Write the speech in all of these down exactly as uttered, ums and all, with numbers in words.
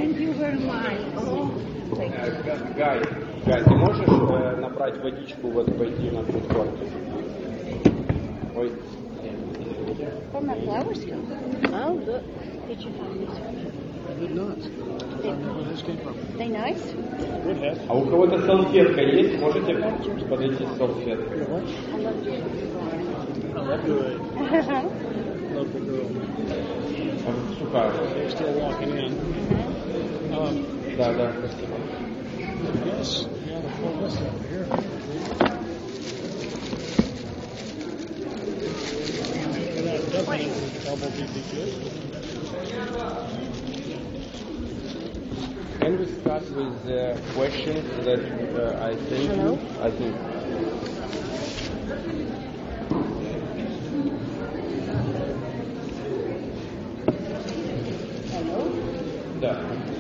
Thank you very much. Oh, thank you. Гай, Гай, ты можешь э, набрать водичку, вот пойти на фудкорт? Ой. Where my flowers go? Oh, look. Did you find this one? I did not. I don't know where this came from. They nice? Good head. А у кого-то салфетка есть? Можете подойти с салфеткой? I love you. I love the love the girl. Сухая. They're still walking in. Um, Да, да, спасибо. yes, we have a full list over here. That definitely would probably be good. Can we start with the questions that uh, I think? Hello? I think. Hello? Да.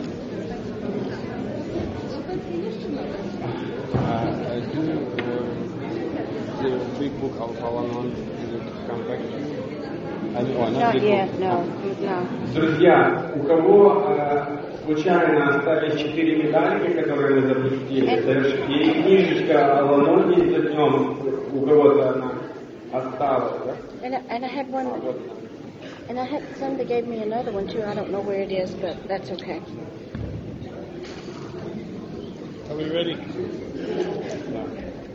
Uh, do uh, the big book of Al-Anon come back to you? I mean, oh, not Not big yet, book. no, no. Друзья, у кого э, случайно остались четыре медальки, которые мы запустили, это и книжечка Al-Anon есть за днем, у кого-то она осталась, да? And I, and I had one, А, вот. and I had somebody gave me another one too. I don't know where it is, but that's okay. Are we ready? Да.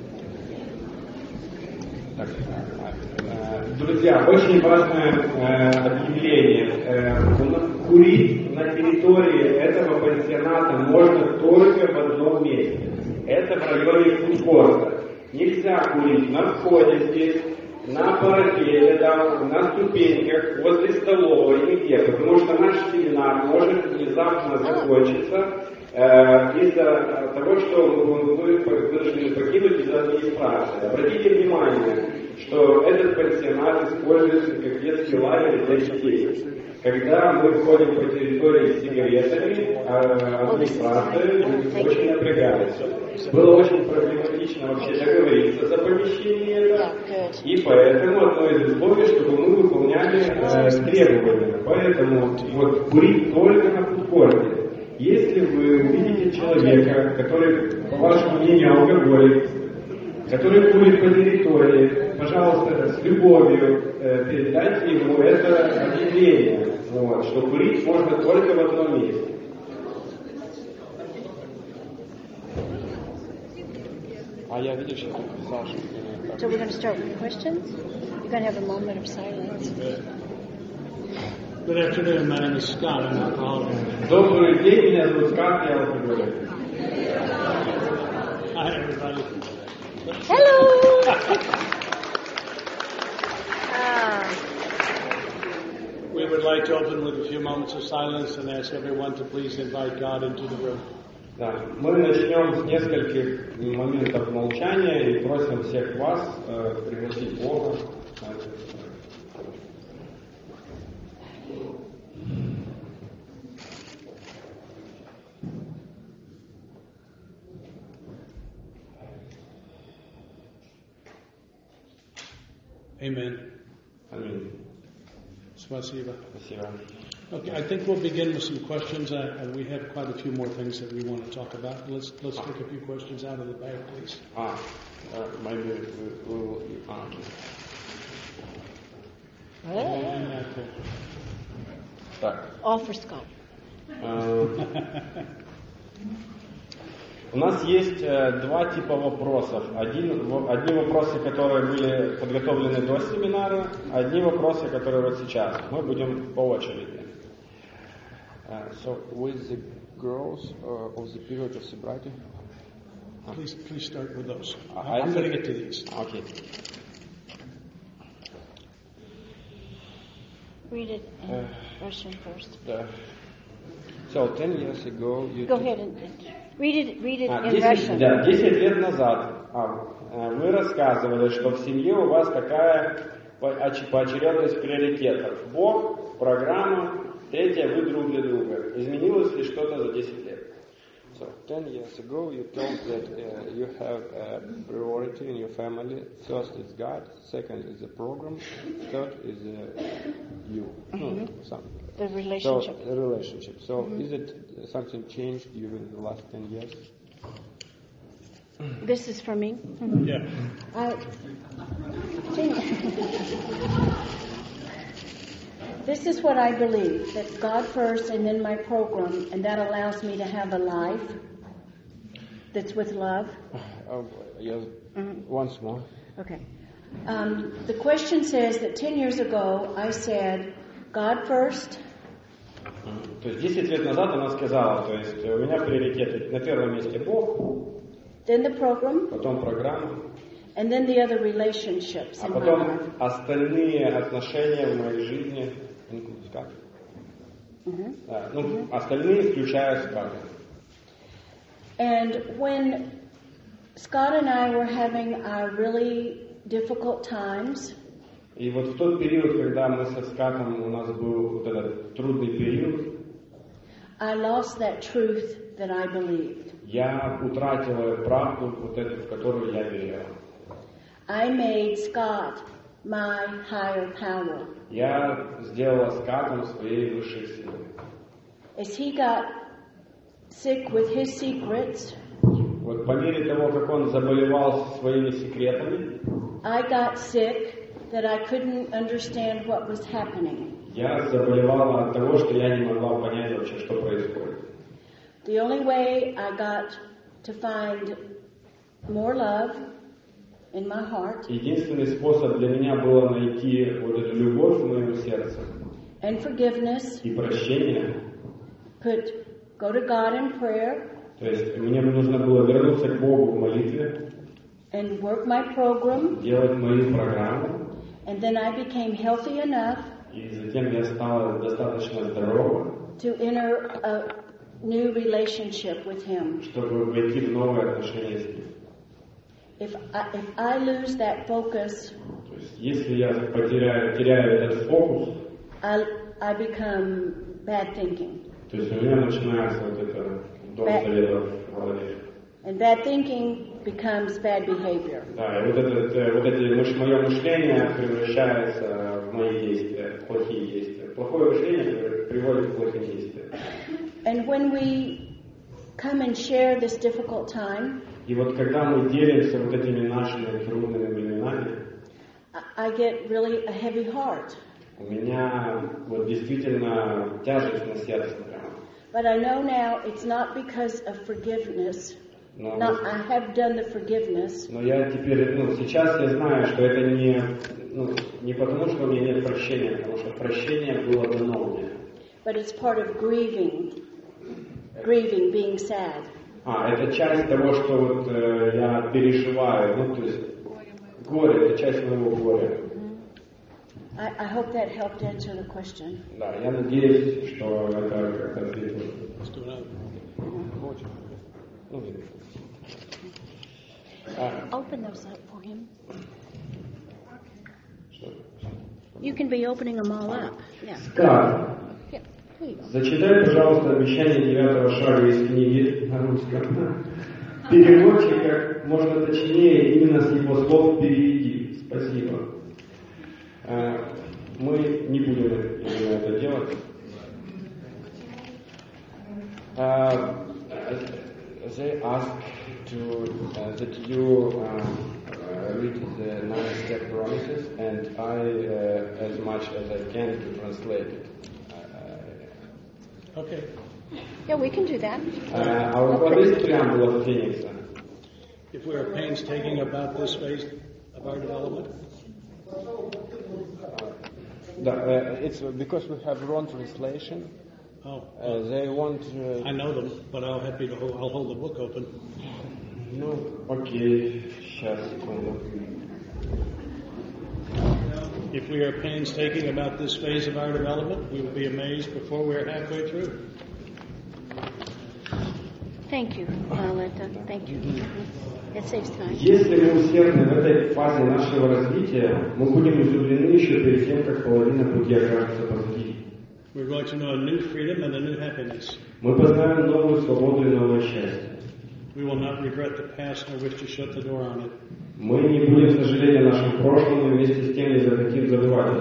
Так, э, друзья, очень важное э, объявление. Э, курить на территории этого пансионата можно только в одном месте. Это в районе фудкорта. Нельзя курить на входе здесь, на парапете, да, на ступеньках, возле столовой, нигде, потому что наш семинар может внезапно закончиться э, из-за того, что мы вынуждены покинуть из-за администрации. Обратите внимание, что этот пансионат используется как детский лагерь для детей. Когда мы ходим по территории с сигаретами, администрация очень напрягается. Было очень проблематично вообще договориться за помещение это, и поэтому одно из условий, чтобы мы выполняли э, требования. Поэтому вот курить только на фудкорте. Если вы увидите человека, который, по вашему мнению, алкоголик, который курит по территории, пожалуйста, с любовью э, передайте ему это объявление, вот, что курить можно только в одном месте. А я, видишь, я только писал, что... So we're going to start with questions? You're going to have a moment of silence. Good afternoon. My name is Scott. I'm an alcoholic. Добрый день, меня зовут Скат, я алкоголик. Hi, everybody. Hello! ah. We would like to open with a few moments of silence and ask everyone to please invite God into the room. Да, мы начнем с нескольких моментов молчания и просим всех вас э, пригласить Бога. Amen. Аминь. Spasiba. Спасибо. Okay, I think we'll begin with some questions, uh, and we have quite a few more things that we want to talk about. Let's let's take a few questions out of the bag, please. А, uh, maybe we will... А, And, uh, так. All for Scott. У нас есть э, два типа вопросов. Один, в, одни вопросы, которые были подготовлены до семинара, одни вопросы, которые вот сейчас. Мы будем по очереди. Uh, so, with the girls uh, of the period of sobriety? Please, please start with those. I I'm going to get to these. Okay. Read it in Uh, Russian first. Uh, so, ten years ago, you... Go ahead and read it. Read it А, in десять, Russian. да, десять лет назад а, вы рассказывали, что в семье у вас такая поочередность приоритетов. Бог, программа, третье, вы друг для друга. Изменилось ли что-то за десять лет? So, ten years ago you told that uh, you have a priority in your family. First is God, second is the program, third is uh, you. Mm-hmm. No, something. The relationship. So, the relationship. So, mm-hmm. is it something changed during the last ten years? This is for me? Mm-hmm. Yeah. I think this is what I believe, that God first and then my program, and that allows me to have a life that's with love. Oh, yes. Mm-hmm. Once more. Okay. Um, the question says that ten years ago I said, God first. То есть десять лет назад она сказала, то есть у меня приоритеты на первом месте Бог, then the program, потом программа, and then the other relationships а in потом my life. остальные отношения в моей жизни, как? Mm-hmm. Да, ну, mm-hmm. остальные включая Скотта. And when Scott and I were having our really difficult times, и вот в тот период, когда мы со Скоттом, у нас был вот этот трудный период, I lost that truth that I believed. Я утратила правду, вот эту, в которую я верила. I made Scott my higher power. Я сделала Скоттом своей высшей силой. As he got sick with his secrets, вот по мере того, как он заболевал своими секретами, I got sick that I couldn't understand what was happening. Я заболевала от того, что я не могла понять вообще, что происходит. The only way I got to find more love in my heart, единственный способ для меня было найти вот эту любовь в моем сердце and forgiveness, и прощение. could go to God in prayer, то есть мне нужно было вернуться к Богу в молитве, and work my program, делать мою программу, and then I became healthy enough и затем я стала достаточно здорова, to enter a new relationship with Him. чтобы войти в новые отношения с Ним. If I, if I lose that focus, то есть, если я потеряю, теряю этот фокус, I, I become bad thinking. то есть у меня начинается вот это дом советов в голове. And bad thinking becomes bad behavior. Да, и вот, это, вот эти, мое мышление превращается в мои действия, плохие действия. Плохое мышление приводит к плохим действиям. And when we come and share this difficult time, и вот когда мы делимся вот этими нашими трудными временами, I get really a heavy heart. у меня вот действительно тяжесть на сердце прямо. But I know now it's not because of forgiveness. Но, Not, I have done the forgiveness. но я теперь, ну, сейчас я знаю, что это не, ну, не потому, что у меня нет прощения, потому что прощение было дано мне. But it's part of grieving, grieving, being sad. А, это часть того, что вот э, я переживаю, ну, то есть горе, это часть моего горя. I, I hope that helped answer the question. Да, я надеюсь, что это как-то ответило. Ну, Open those up for him. You can be opening them all up. Yeah. Скат, Yeah, please. зачитай, пожалуйста, обещание девятого шага из книги на русском. Переводчик как можно точнее именно с его слов переведи. Спасибо. Мы не будем именно это делать. They ask to uh, that you uh, uh, read the nine-step promises, and I, uh, as much as I can, to translate it. Uh, okay. Yeah, we can do that. Uh, our God is преамбула Феникса. If we are painstaking about this phase of our development. Uh, uh, it's because we have wrong translation. Oh, uh, they want. Uh, I know them, but I'll happy to hold, I'll hold the book open. Ну, окей, сейчас секунду. If we are painstaking about this phase of our development, we will be amazed before we're halfway through. Thank you, Violetta. Thank you. It saves time. Если мы усердны в этой фазе нашего развития, мы будем изумлены еще перед тем, как половина пути окажется позади. We're going to know a new freedom and a new happiness. Мы познаем новую свободу и новое счастье. We will not regret the past nor wish to shut the door on it. Мы не будем сожалеть о нашем прошлом и вместе с тем не захотим забывать о нем.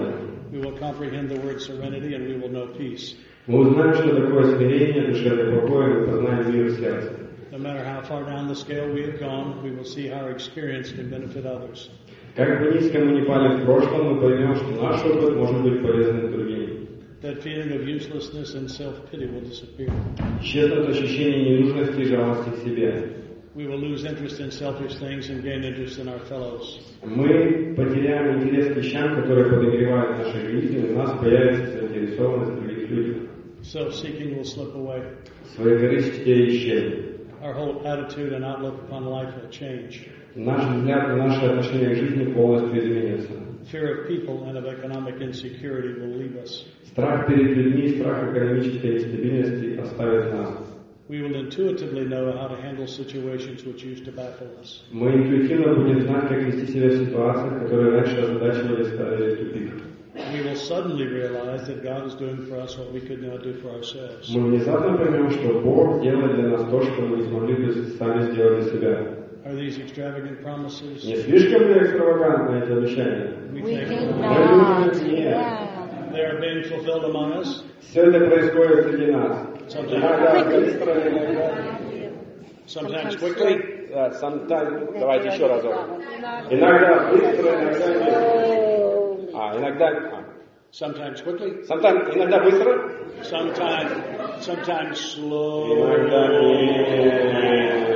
We will comprehend the word serenity and we will know peace. Мы узнаем, что такое смирение, душевный покой, и мы познаем мир в сердце. No matter how far down the scale we have gone, we will see how our experience can benefit others. Как бы низко мы ни пали в прошлом, мы поймем, что наш опыт может быть полезен другим. That feeling of uselessness and self-pity will disappear. Исчезнут ощущение ненужности и жалости к себе. We will lose interest in selfish things and gain interest in our fellows. Мы потеряем интерес к вещам, которые подогревают нашу жизнь, и у нас появится заинтересованность в других людях. Self-seeking will slip away. Своекорыстие исчезнет. Our whole attitude and outlook upon life will change. Наш взгляд и наше отношение к жизни полностью изменится. Fear of people and of economic insecurity will leave us. Страх перед людьми, страх экономической нестабильности оставит нас. We will intuitively know how to handle situations which used to baffle us. Мы интуитивно будем знать, как вести себя в ситуациях, которые раньше озадачивали и ставили в тупик. We will suddenly realize that God is doing for us what we could not do for ourselves. Мы внезапно поймем, что Бог делает для нас то, что мы не смогли бы сами сделать для себя. Are these extravagant promises? Не слишком ли экстравагантны эти обещания? We We think think Мы not. думаем, нет. Yeah. they are being fulfilled among us. Все это происходит среди нас. Sometimes, Иногда быстро, иногда... sometimes quickly. Да, sometime, давайте еще разок. Иногда быстро, иногда нет. А, иногда... а. Sometimes quickly. Sometime, иногда быстро. Sometimes, sometimes slow. Иногда медленно.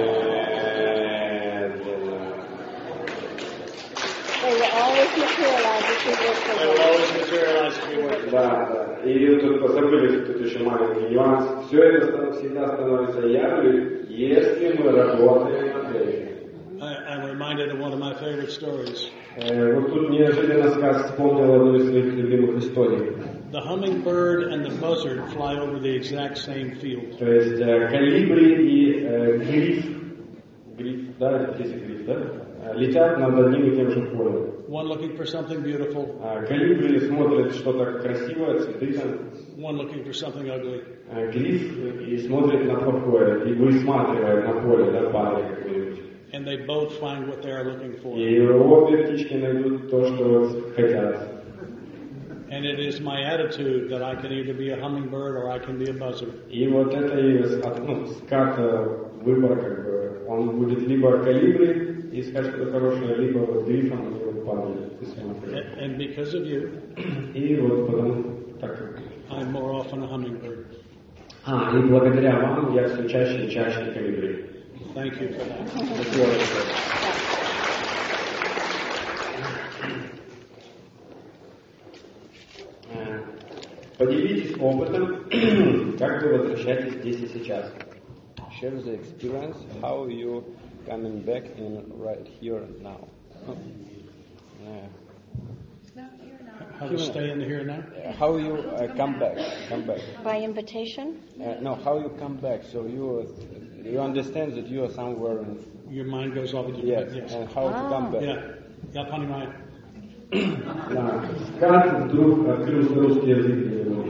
They will always materialize if we work for They will them. always materialize if we work. Да, да. И тут позабыли, тут еще маленький нюанс. Все это всегда становится явью, если мы работаем над этим. I, I'm reminded of one of my favorite stories. Э, вот тут неожиданно сказ вспомнил одну из своих любимых историй. The hummingbird and the buzzard fly over the exact same field. То есть э, колибри и э, гриф, гриф, да, здесь гриф, да, э, летят над одним и тем же полем. One looking for something beautiful, А колибри смотрит что-то красивое, цветы там. one looking for something ugly. А гриф и смотрит на плохое, и высматривает на поле, да, падает какой-нибудь. And they both find what they are looking for. И обе птички найдут то, что вот хотят. And it is my attitude that I can either be a hummingbird or I can be a buzzard. И вот это и ну, карта выбора, как бы, он будет либо колибри, искать что-то хорошее, либо вот грифом, и вот падает, и смотрит. And because of you, И вот потому так. I'm more often a hummingbird. А, и благодаря вам я все чаще и чаще колибри. Thank you for that. Спасибо большое. Э, Поделитесь опытом, как вы возвращаетесь здесь и сейчас. Share the experience, how you coming back in right here and now. Yeah. How to stay in the here and now? Uh, How you uh, come back, come back. By invitation? Uh, no, how you come back, so you you understand that you are somewhere in, Your mind goes off with your yes, head. Yes. and how to come back. Yeah. Я понимаю. Да. Как вдруг открылся русский язык для него?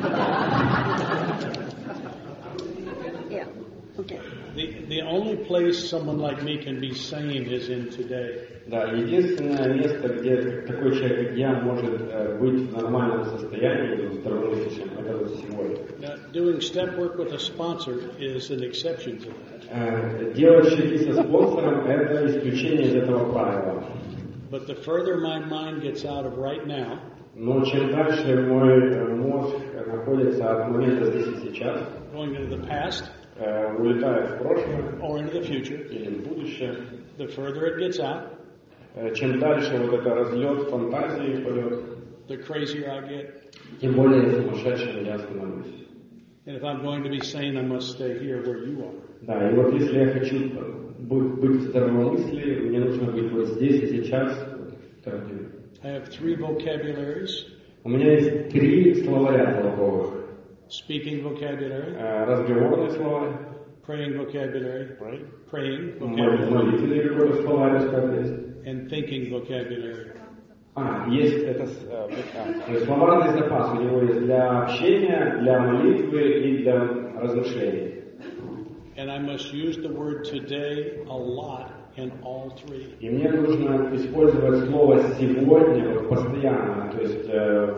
Yeah. Okay. The, the only place someone like me can be sane is in today. Да, единственное место, где такой человек, как я, может э, быть в нормальном состоянии, здравомыслящем, это вот сегодня. Now, doing step work with a sponsor is an exception to that. Э, делать шаги со спонсором – это исключение из этого правила. But the further my mind gets out of right now, Но чем дальше мой мозг находится от момента здесь и сейчас, going into the past э, улетает в прошлое or into the future, или в будущее, the further it gets out, э, чем дальше вот это разлет фантазии полет, the crazier I get. тем более сумасшедшим я становлюсь. And if I'm going to be sane, I must stay here where you are. Да, и вот если я хочу быть, быть в здравомыслии, мне нужно быть вот здесь и сейчас. I have three vocabularies. У меня есть три словаря толковых. Speaking vocabulary, Э, разговорный словарь, praying vocabulary, praying мол- vocabulary, молитвенный какой-то словарь, скажем, есть. and thinking vocabulary. А, есть Это с, э, а, то есть словарный запас у него есть для общения, для молитвы и для размышлений. And I must use the word today a lot in all three. И мне нужно использовать слово «сегодня» вот постоянно, то есть э,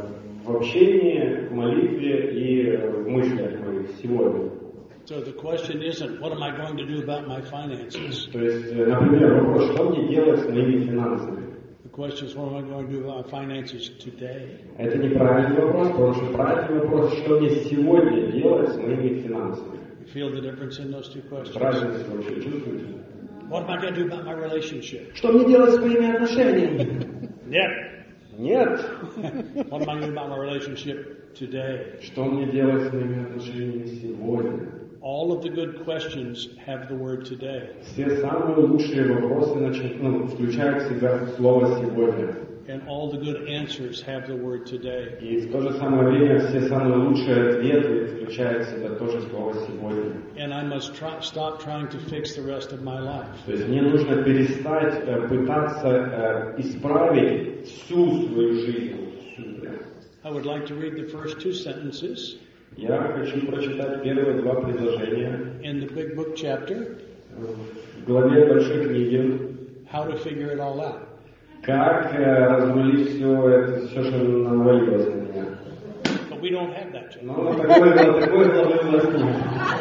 в общении, в молитве и в мыслях моих сегодня. So the question isn't, what am I going to do about my finances? То есть, например, вопрос, что мне делать с моими финансами? The question is, what am I going to do about my finances today? Это неправильный вопрос, потому что правильный вопрос, что мне сегодня делать с моими финансами? You feel the difference in those two questions? Разницу вообще чувствуете? What am I going to do about my relationship? Что мне делать с моими отношениями? Нет. Нет. What am I going to do about my relationship today? Что мне делать с моими отношениями сегодня? All of the good questions have the word today. Все самые лучшие вопросы начинают, ну, включают в себя слово «сегодня». And all the good answers have the word today. И в то же самое время все самые лучшие ответы включают в себя тоже слово «сегодня». And I must try, stop trying to fix the rest of my life. То есть мне нужно перестать э, пытаться э, исправить всю свою жизнь. Всю, прям. I would like to read the first two sentences Я хочу прочитать первые два предложения in the Big Book chapter, в главе большой книги. how to figure it all out. Как э, разрулить все это, все, что навалилось на меня. But we don't have that yet. Но на такой, на такой главе у нас нет.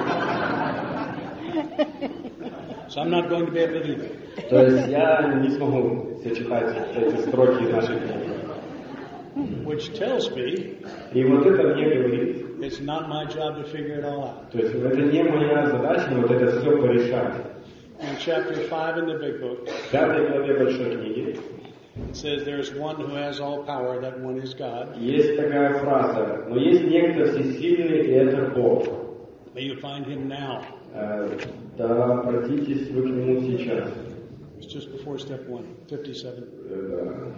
So I'm not going to be able to do that. То есть я не смогу сочетать эти строки нашей книги. Which tells me И вот это мне говорит, it's not my job to figure it all out. то есть это не моя задача вот это все порешать. In chapter five in the Big Book, В пятой главе большой книги it says there's one who has all power, that one is God. есть такая фраза, но есть некто всесильный, и это Бог. May you find him now. Э, Да, обратитесь вы к нему сейчас. It's just before step one, fifty-seven. Э,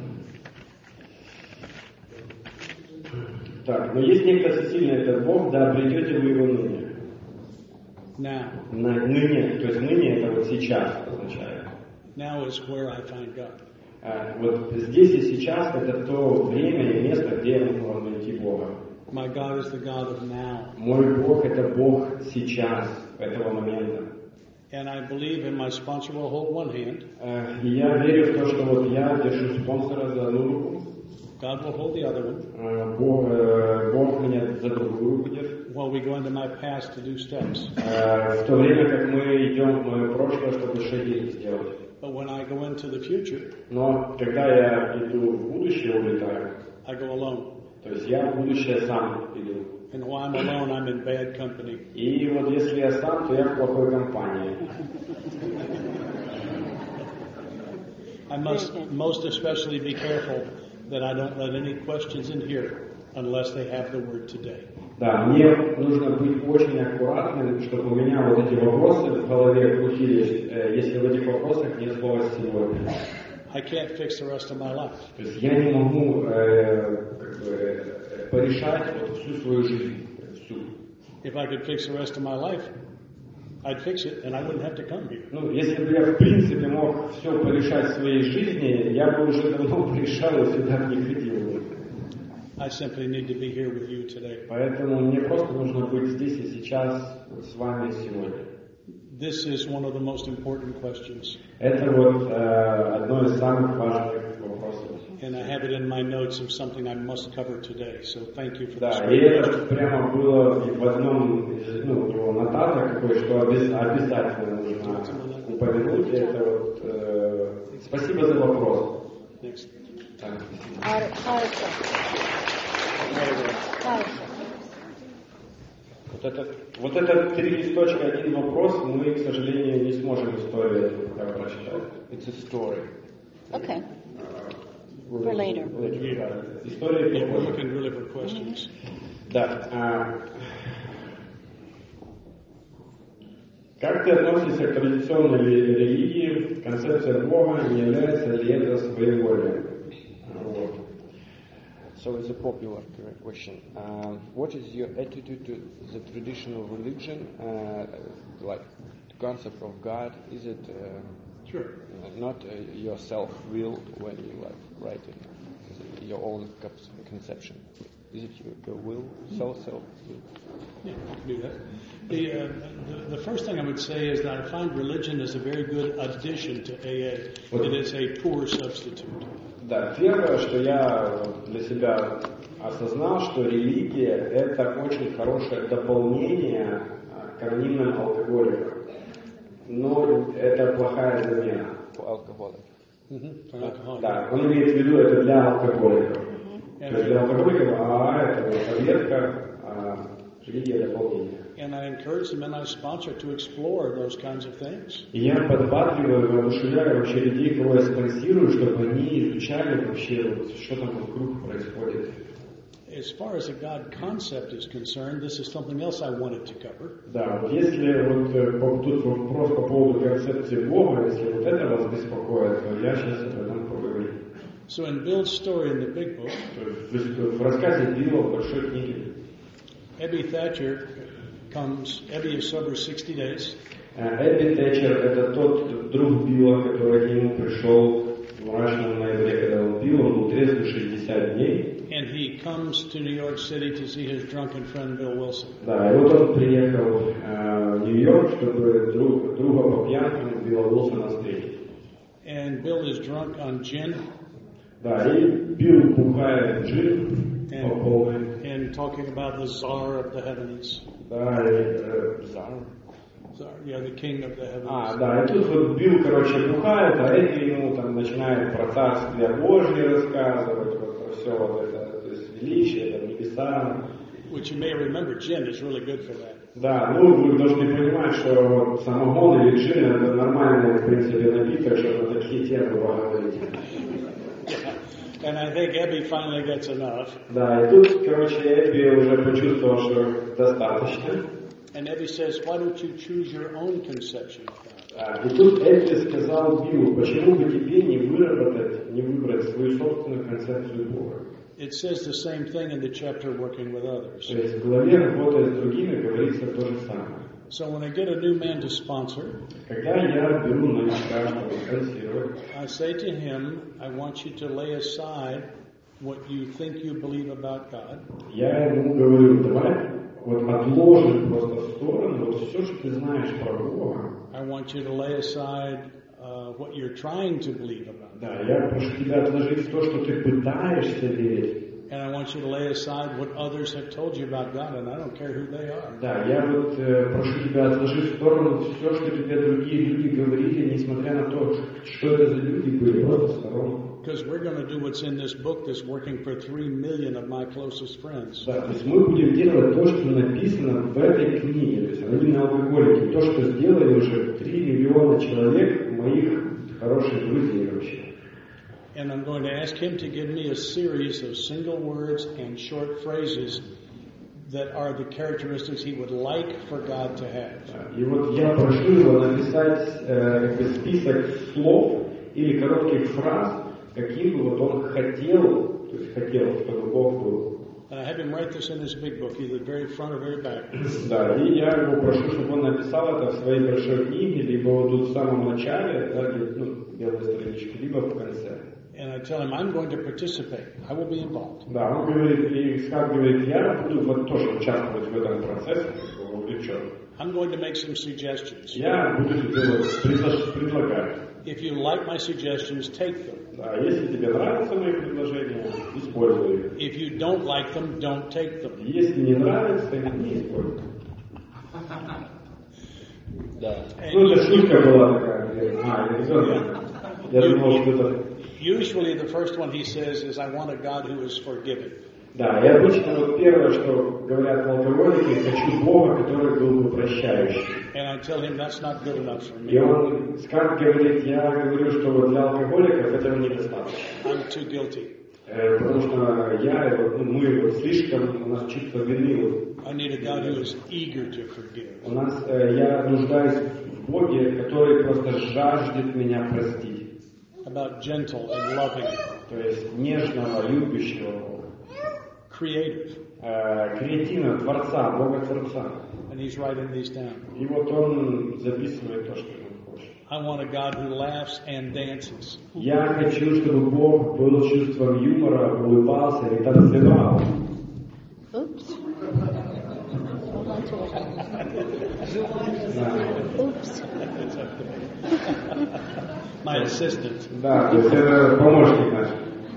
да. Так, но есть некто всесильный, это Бог, да обретете вы его ныне. Now. На, ныне, то есть ныне это вот сейчас означает. Now is where I find God. А, вот здесь и сейчас это то время и место, где я могу найти Бога. My God is the God of now. Мой Бог это Бог сейчас, этого момента. And I believe, and my sponsor will hold one hand. А, и я верю в то, что вот я держу спонсора за одну руку. God will hold the other one. А, Бог, э, Бог меня за другую руку держит. While we go into my past to do steps. А, в то время как мы идем в мое прошлое, чтобы шаги сделать. But when I go into the future, Но когда я иду в будущее, улетаю, I go alone. то есть я в будущее сам иду. And while I'm alone, I'm in bad company. И вот если я сам, то я в плохой компании. I must most especially be careful that I don't let any questions in here unless they have the word today. Да, мне нужно быть очень аккуратным, чтобы у меня вот эти вопросы в голове крутились, э, если в этих вопросах нет слова «сегодня». I can't fix the rest of my life. То есть я не могу э, как бы, э, порешать вот всю свою жизнь. Всю. If I could fix the rest of my life, I'd fix it and I wouldn't have to come here. Ну, если бы я в принципе мог все порешать в своей жизни, я бы уже давно порешал и сюда не ходил бы. I simply need to be here with you today. Поэтому мне просто нужно быть здесь и сейчас вот с вами сегодня. This is one of the most important questions. Это вот э, одно из самых важных вопросов. And I have it in my notes of something I must cover today. So thank you for Да, this. и это прямо было в одном из, ну, у него нотаток какой, что обязательно нужно упомянуть. Это вот, э, спасибо за вопрос. Next. Так. Вот это, вот это три листочка, один вопрос, мы, к сожалению, не сможем историю пока прочитать. It's a story. Okay. For later. Да, история Yeah, we're попозже. looking really for questions. Да. А, как ты относишься к традиционной религии? Концепция Бога, не является ли это своеволием? Вот. So it's a popular question. Um, what is your attitude to the traditional religion, uh, like the concept of God? Is it uh, Sure. not uh, your self-will when you like write it? Is it your own conception? Is it your, your will, self-self? Yeah, I can do that. The, uh, the, the first thing I would say is that I find religion is a very good addition to A A. It is a poor substitute. Да, первое, что я для себя осознал, что религия – это очень хорошее дополнение к анонимным алкоголикам. Но это плохая замена. Алкоголик. Mm-hmm. Да, он имеет в виду это для алкоголиков. Mm-hmm. То есть для алкоголиков, а это вот таблетка, а религия дополнение. And I encourage them and I sponsor to explore those kinds of things. И я подбадриваю, воодушевляю вообще людей, кого я спонсирую, чтобы они изучали вообще, вот, что там вокруг происходит. As far as a God concept is concerned, this is something else I wanted to cover. Да, вот если вот тут вопрос по поводу концепции Бога, если вот это вас беспокоит, то я сейчас об этом поговорю. So in Bill's story in the big book, в рассказе Билла в большой книге, Ebby Thatcher comes. Ebby is sober sixty days. Эбби Тэтчер — это тот друг Билла, который к нему пришел в мрачном ноябре, когда он пил, он был трезвый шестьдесят дней. And he comes to New York City to see his drunken friend Bill Wilson. Да, и вот он приехал э, в Нью-Йорк, чтобы друг, друга по пьянкам Билла Уилсона встретить. And Bill is drunk on gin. Да, и Билл бухает джин по полной. And talking about the Tsar of the heavens. Да, и э, Tsar. Tsar, yeah, the king of the heavens. А, да, и тут вот Билл, короче, бухает, а Эбби ему там начинает про царствие Божье рассказывать, вот про все вот это, то есть величие, там, небеса. Which you may remember, gin is really good for that. Да, ну вы должны понимать, что вот самогон или джин это нормальный, в принципе, напиток, чтобы на такие темы поговорить. And I think Ebby finally gets enough. Да, и тут, короче, Эбби уже почувствовал, что достаточно. And Ebby says, why don't you choose your own conception of God? А, и тут Эбби сказал Биллу, почему бы тебе не выработать, не выбрать свою собственную концепцию Бога? It says the same thing in the chapter working with others. То есть в главе «Работая с другими» говорится то же самое. So when I get a new man to sponsor, Когда я беру новичка, чтобы спонсировать, I say to him, I want you to lay aside what you think you believe about God. Я ему говорю, давай вот отложим просто в сторону вот все, что ты знаешь про Бога. I want you to lay aside uh, what you're trying to believe about. Да, я прошу тебя отложить то, что ты пытаешься верить. And I want you to lay aside what others have told you about God, and I don't care who they are. Да, я вот э, прошу тебя отложить в сторону все, что тебе другие люди говорили, несмотря на то, что это за люди были, просто в сторону. Because we're going to do what's in this book that's working for three million of my closest friends. Да, то есть мы будем делать то, что написано в этой книге, то есть анонимные алкоголики, то, что сделали уже три миллиона человек, моих хороших друзей вообще. And I'm going to ask him to give me a series of single words and short phrases that are the characteristics he would like for God to have. И вот я прошу его написать э, как бы список слов или коротких фраз, каким бы вот он хотел, то есть хотел, чтобы Бог был. And I have him write this in his big book, either very front or very back. Да, и я его прошу, чтобы он написал это в своей большой книге, либо вот тут в самом начале, да, где, ну, белой страничке, либо в конце. And I tell him, I'm going to participate. I will be involved. Да, он говорит, и Исхак говорит, я буду вот тоже участвовать в этом процессе, увлечен. I'm going to make some suggestions. Я буду тебе вот предлагать. If you like my suggestions, take them. Да, если тебе нравятся мои предложения, используй их. If you don't like them, don't take them. Если не нравится, не используй. Да. Ну, это шутка была такая. А, я не Я думал, что это... Usually the first one he says is, I want a God who is forgiving. Да, и обычно вот первое, что говорят алкоголики, хочу Бога, который был бы прощающий. And I tell him that's not good enough for me. И он, как говорит, я говорю, что вот для алкоголиков этого недостаточно. I'm too guilty. Э, потому что я, вот, ну, мы вот слишком, у нас чувство вины. Вот. I need a God who is eager to forgive. У нас, э, я нуждаюсь в Боге, который просто жаждет меня простить. About gentle and loving. То есть нежного, любящего Бога. Creative. Э, креативного Творца, Бога Творца. And he's writing these down. И вот он записывает то, что он хочет. I want a God who laughs and dances. Я хочу, чтобы Бог был чувством юмора, улыбался и танцевал. Oops. Hold on to it. Да. Oops. My assistant. Да, то есть это помощник наш.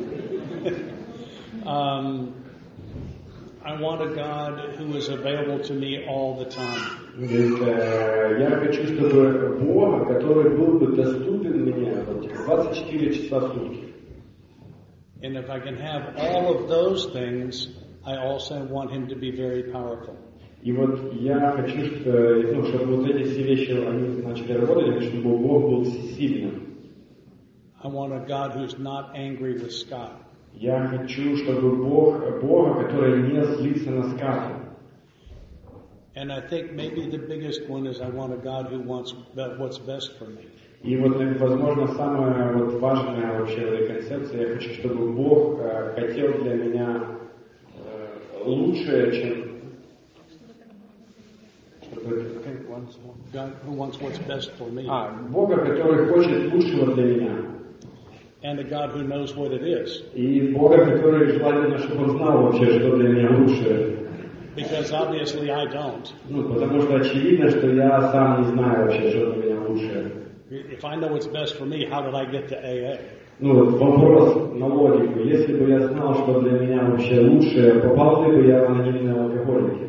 Um, I want a God who is available to me all the time. Говорит, э, я хочу, чтобы Бог, который был бы доступен мне вот, двадцать четыре часа в сутки. And if I can have all of those things, I also want him to be very powerful. И вот я хочу, что, ну, чтобы вот эти все вещи, они начали работать, я хочу, чтобы Бог был всесильным. I want a God who's not angry with Scott. Я хочу, чтобы Бог, Бога, который не злится на Ската. And I think maybe the biggest one is I want a God who wants what's best for me. И вот, возможно, самая вот важная вообще в этой концепции, я хочу, чтобы Бог э, хотел для меня э, лучшее, чем... Чтобы... God who wants what's best for me. А, Бога, который хочет лучшего для меня. And a God who knows what it is. И Бога, который желательно, чтобы он знал вообще, что для меня лучше. Because obviously I don't. Ну, потому что очевидно, что я сам не знаю вообще, что для меня лучше. If I know what's best for me, how did I get to A A? Ну вот вопрос на логику. Если бы я знал, что для меня вообще лучше, попал ли бы я в анонимные алкоголики?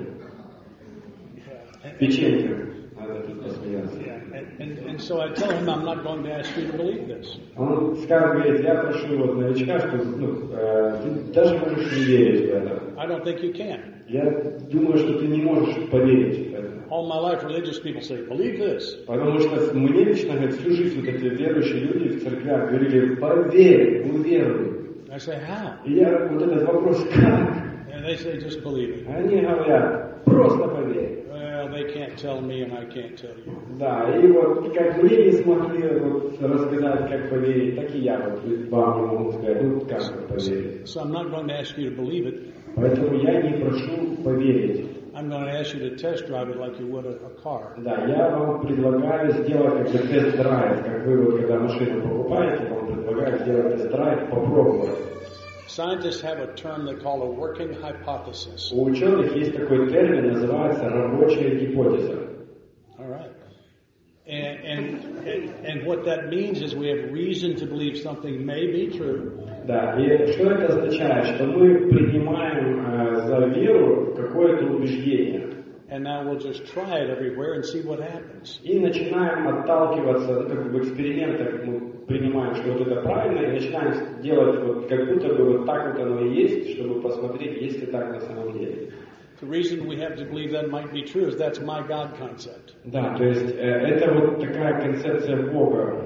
Печенье. Надо тут посмеяться. And, and so I tell him I'm not going to ask you to believe this. Он скажет, говорит, я прошу вот новичка, что ну, э, ты даже можешь не верить в это. I don't think you can. Я думаю, что ты не можешь поверить в это. All my life religious people say, believe this. Потому что мне лично, говорит, всю жизнь вот эти верующие люди в церквях говорили, поверь, уверуй. I say, how? И я вот этот вопрос, как? And they say, just believe it. Они говорят, просто поверь. Well, they can't tell me and I can't tell you. Да, и вот как мне не смогли вот рассказать, как поверить, так и я вот вам не могу сказать, ну как поверить. So I'm not going to ask you to believe it. Поэтому я не прошу поверить. I'm going to ask you to test drive it like you would a, a car. Да, я вам предлагаю сделать как бы тест-драйв, как вы вот когда машину покупаете, вам предлагаю сделать тест-драйв, попробовать. Scientists have a term they call a working hypothesis. У ученых есть такой термин, называется рабочая гипотеза. All right. And, and, and, and what that means is we have reason to believe something may be true. Да, и что это означает? Что мы принимаем э, за веру какое-то убеждение. And now we'll just try it everywhere and see what happens. И начинаем отталкиваться, ну, как бы в экспериментах мы принимаем, что вот это правильно, и начинаем делать вот как будто бы вот так вот оно и есть, чтобы посмотреть, есть ли так на самом деле. The reason we have to believe that might be true is that's my God concept. Да, то есть э, это вот такая концепция Бога.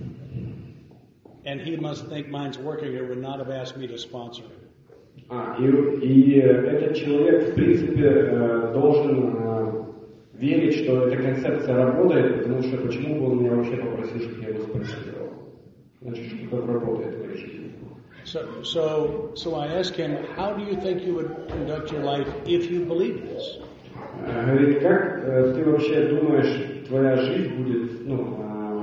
And he must think mine's working or would not have asked me to sponsor him. А, и, и этот человек, в принципе, э, должен э, верить, что эта концепция работает, потому что почему бы он меня вообще попросил, чтобы я его спонсировал? Значит, что-то работает в моей жизни. So, so, so I asked him, how do you think you would conduct your life if you believe this? Э, говорит, как э, ты вообще думаешь, твоя жизнь будет, ну,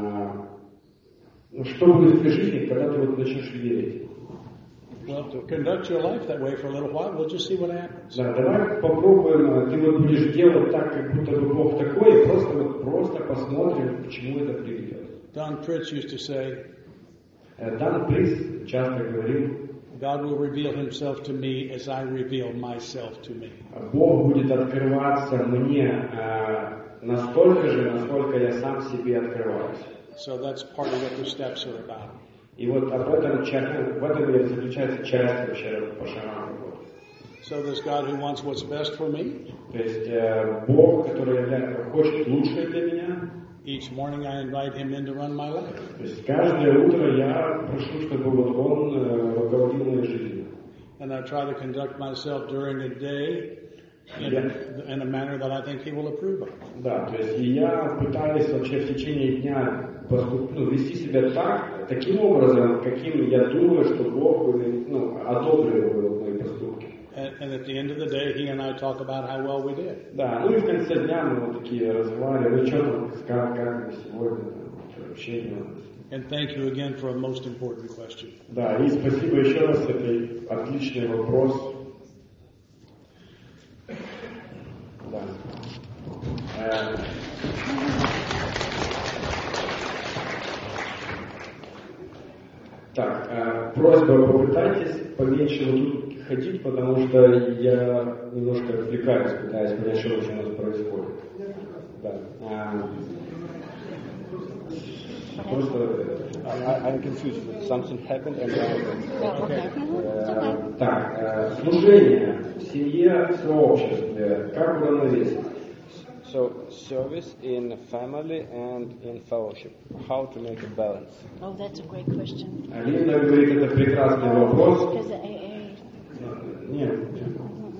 э, что будет в твоей жизни, когда ты вот начнешь верить? Well, to conduct your life that way for a little while, we'll just see what happens. Да, давай попробуем, ты вот будешь делать так, как будто бы Бог такой, и просто вот просто посмотрим, к чему это приведет. Don Pritz used to say, Дан Приц часто говорил, God will reveal himself to me as I reveal myself to me. Бог будет открываться мне э, настолько же, насколько я сам себе открываюсь. So that's part of what the steps are about. И вот об этом, в этом и заключается часть вообще по шагам. So there's God who wants what's best for me. То есть э, Бог, который является, хочет лучшее для меня. Each morning I invite him in to run my life. То есть каждое утро я прошу, чтобы вот он э, руководил моей жизнью. And I try to conduct myself during the day in, yeah. in a manner that I think he will approve of. Да, то есть и я пытаюсь вообще в течение дня поступ, ну, вести себя так, таким образом, каким я думаю, что Бог ну, одобрил бы мои поступки. And, and at the end of the day, he and I talk about how well we did. Да, ну и в конце дня мы вот такие разговариваем, ну что там, как, как мы сегодня, там, вообще делаем. And thank you again for a most important question. Да, и спасибо еще раз, это отличный вопрос. Да. Э, Так, э, просьба, попытайтесь поменьше вот тут ходить, потому что я немножко отвлекаюсь, пытаясь понять, что вообще у нас происходит. Да. А, просто... I, I'm confused. Something happened and Oh, okay. Э, так, э, служение в семье, в сообществе, как уравновесить? So, service in family and in fellowship. How to make a balance? Oh, that's a great question. Линда говорит, это прекрасный вопрос. Because the A A. Нет, нет.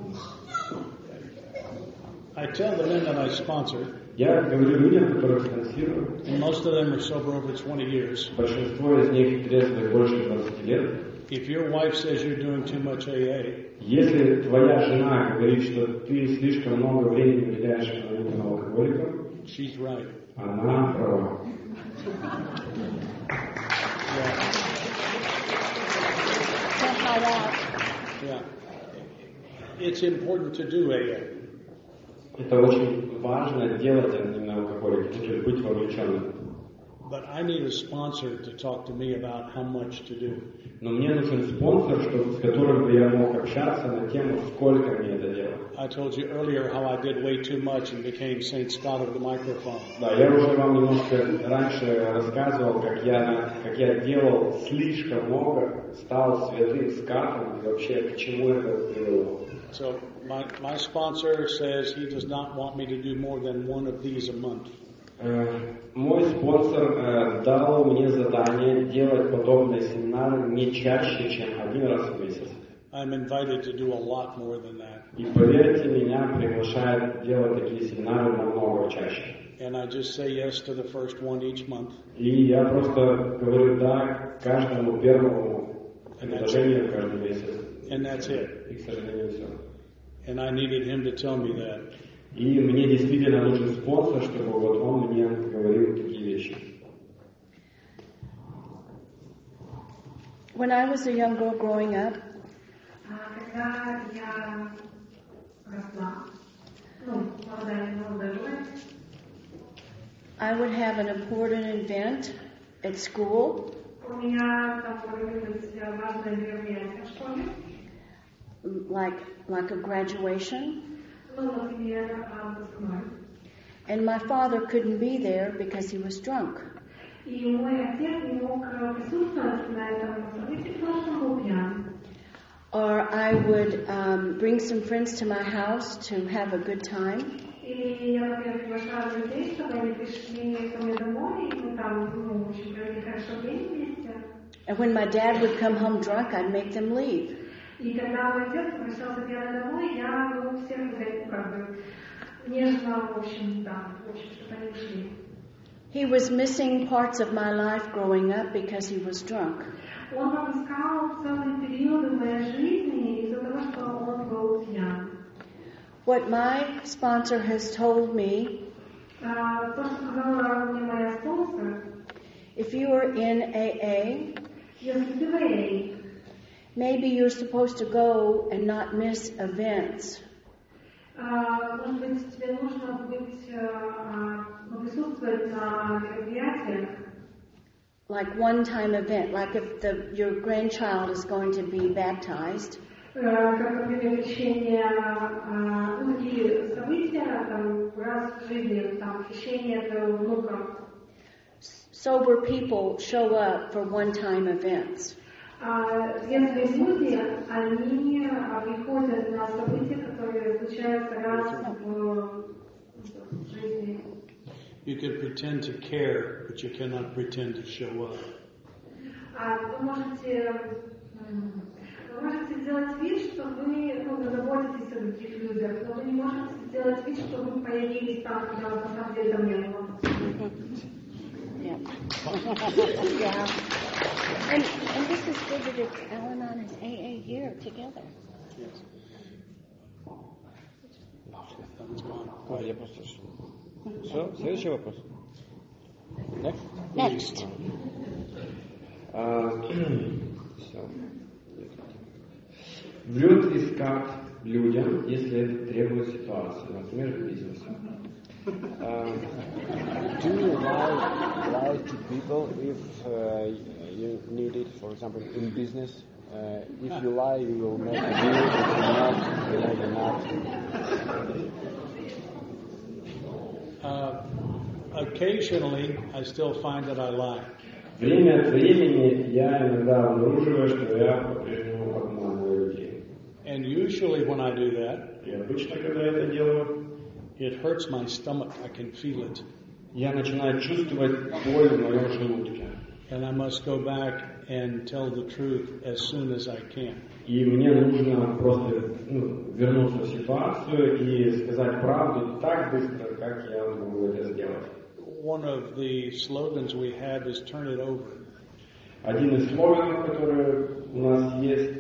I tell the men that I sponsor, Я говорю людям, которых спонсирую, and most of them are sober over twenty years. большинство из них трезвые больше двадцати лет. If your wife says you're doing too much A A, Если твоя жена говорит, что ты слишком много времени уделяешь анонимным алкоголикам, she's right. она права. Yeah. Can't hide out. Yeah. It's important to do A A. Это очень важно делать анонимные алкоголики, значит быть вовлеченным. But I need a sponsor to talk to me about how much to do. Но мне нужен спонсор, чтобы, с которым бы я мог общаться на тему, сколько мне это делать. I told you earlier how I did way too much and became Saint Scott of the microphone. Да, я уже вам немножко раньше рассказывал, как я, как я делал слишком много, стал святым скатом, и вообще к чему это привело. So my, my sponsor says he does not want me to do more than one of these a month. Мой спонсор э, дал мне задание делать подобные семинары не чаще, чем один раз в месяц. I'm invited to do a lot more than that. И поверьте, меня приглашают делать такие семинары намного чаще. And I just say yes to the first one each month. И я просто говорю да каждому первому предложению каждый месяц. And that's it. И, к сожалению, все. And I needed him to tell me that. И мне действительно нужен спонсор, чтобы вот он мне говорил такие вещи. When I was a young girl growing up, Когда я росла, ну, молодая, молодая жена, I would have an important event at school, у меня там появилось важное мероприятие в школе, like like a graduation, ну, например, выпускной. and my father couldn't be there because he was drunk. И мой отец не мог присутствовать на этом событии, потому что он был пьян. Or I would um, bring some friends to my house to have a good time. И я, например, приглашала людей, чтобы они пришли ко мне домой, и мы там, ну, очень провели хорошо время вместе. And when my dad would come home drunk, I'd make them leave. И когда мой отец возвращался пьяный домой, я, ну, всех, ну, как бы, нежно, в общем, да, в общем, чтобы они ушли. He was missing parts of my life growing up because he was drunk. Он пропускал целые периоды моей жизни из-за того, что он был пьян. What my sponsor has told me, Uh, то, что сказала мне моя спонсор, if you are in A A, если ты в эй эй, maybe you're supposed to go and not miss events. uh, может быть, тебе нужно быть, uh, присутствовать на мероприятиях, Like one-time event, like if the, your grandchild is going to be baptized, uh, как, например, крещение, uh, ну, такие события, там, раз в жизни, там, крещение твоего внука. sober people show up for one-time events. Светские люди, они приходят на события, которые случаются раз в жизни. You can pretend to care, but you cannot pretend to show up. Вы можете, вы можете сделать вид, что вы, ну, заботитесь о других людях, но вы не можете сделать вид, что вы появились там, когда вас на самом деле там не было. Yeah. yeah. And, and this is good that it's Al-Anon and A A here together. Yes. А, я просто... Все, следующий вопрос. Next? Next. А, все. Врет ли скат людям, если это требует ситуации, например, в бизнесе? Um, do you lie, lie to people if uh, you need it, for example, in business Uh, if you lie, you will not believe. If you not, you know you're not. Uh, occasionally, I still find that I lie. Время от времени я иногда обнаруживаю, что я по-прежнему обманываю людей. And usually when I do that, И обычно, когда я это делаю, it hurts my stomach. I can feel it. я начинаю чувствовать боль в моем желудке. And I must go back and tell the truth as soon as I can. И мне нужно просто ну, вернуться в ситуацию и сказать правду так быстро, как я могу это сделать. One of the slogans we have is "Turn it over." Один из слоганов, который у нас есть,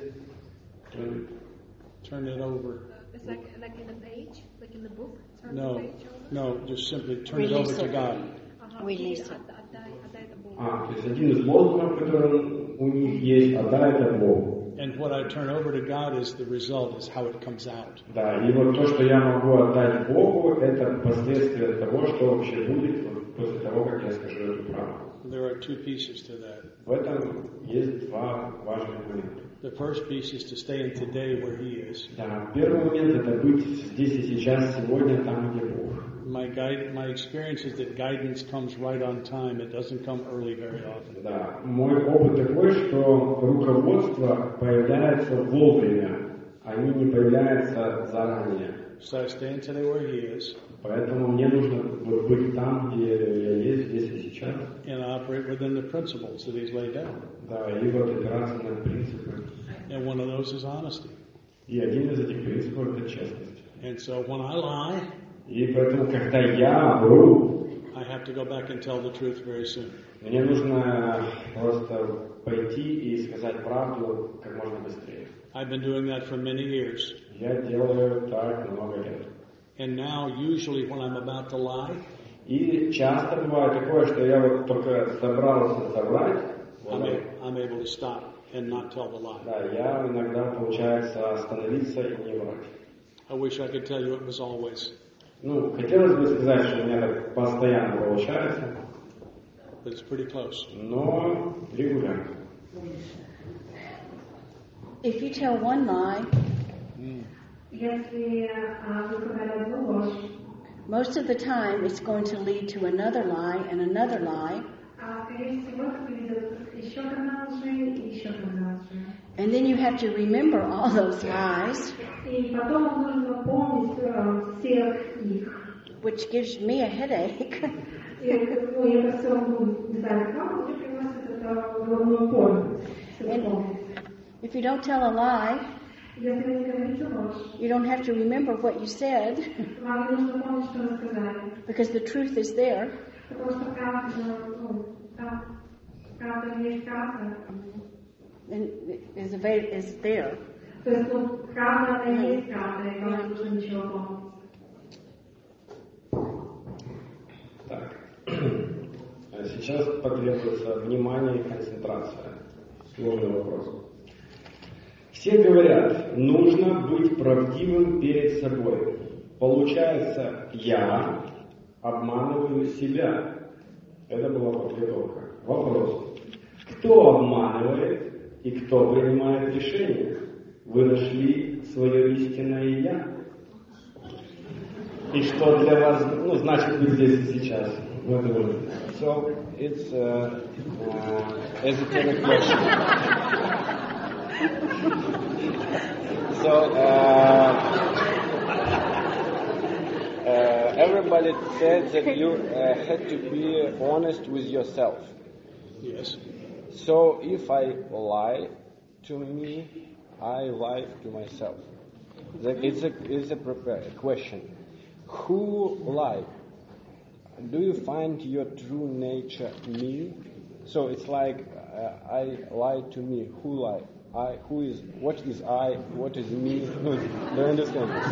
Turn it over. It's like, like in a page, like in the book. Turn the No, page over. no, just simply turn it over to God. Ага, Release и it. отдай, отдай это Богу. а, то есть один из лозунгов, который у них есть, отдай это Богу. And what I turn over to God is the result, is how it comes out. Да, и вот то, что я могу отдать Богу, это последствия того, что вообще будет после того, как я скажу эту правду. There are two pieces to that. В этом есть два важных момента. The first piece is to stay in today where He is. Да, первый момент это быть здесь и сейчас, сегодня, там, где Бог. My guide, my experience is that guidance comes right on time. It doesn't come early very often. Да, мой опыт такой, что руководство появляется вовремя, они не появляются заранее. So I stand today where He is Поэтому мне нужно вот быть там, где я есть, здесь и сейчас. and operate within the principles that He's laid down. Да, и вот опираться на принципы. And one of those is honesty. И один из этих принципов это честность. And so when I lie, И поэтому, когда я вру, I have to go back and tell the truth very soon. мне нужно просто пойти и сказать правду как можно быстрее. I've been doing that for many years. Я делаю так много лет. And now, usually when I'm about to lie, И часто бывает такое, что я вот только собрался соврать, I'm, a, I'm able to stop and not tell the lie. да, я иногда получается остановиться и не врать. I wish I could tell you it was always, Ну, хотелось бы сказать, что у меня так постоянно получается, but it's pretty close. но регулярно. If you tell one lie, Если а, вы сказали одну ложь, most of the time it's going to lead to another lie and another lie. а скорее всего это приведет еще к одной лжи и еще к одной лжи. And then you have to remember all those lies, И потом нужно помнить э, всех их. which gives me a headache. И ну, это все, ну, не знаю, как мне приносит это головную боль. Всё помнить. If you don't tell a lie, Если вы не говорите ложь, you don't have to remember what you said, вам не нужно помнить, что вы сказали. because the truth is there. Потому что правда, ну, там, правда есть правда. And is ava- is there. То есть, ну, правда, она есть правда, и вам не нужно ничего помнить. Так. Сейчас потребуется внимание и концентрация. Сложный вопрос. Все говорят, нужно быть правдивым перед собой. Получается, я обманываю себя. Это была подготовка. Вопрос. Кто обманывает и кто принимает решение? Вы нашли свое истинное я? И что для вас, ну, значит быть здесь и сейчас? Вот это вот. So it's uh, uh, esoteric question. So uh, uh, everybody said that you uh, had to be honest with yourself. Yes. So if I lie to me, I lie to myself. The- It's a it's a prepared question. Who lie? Do you find your true nature me? So it's like uh, I lie to me. Who lie? I. Who is? What is I? What is me? Do you understand this?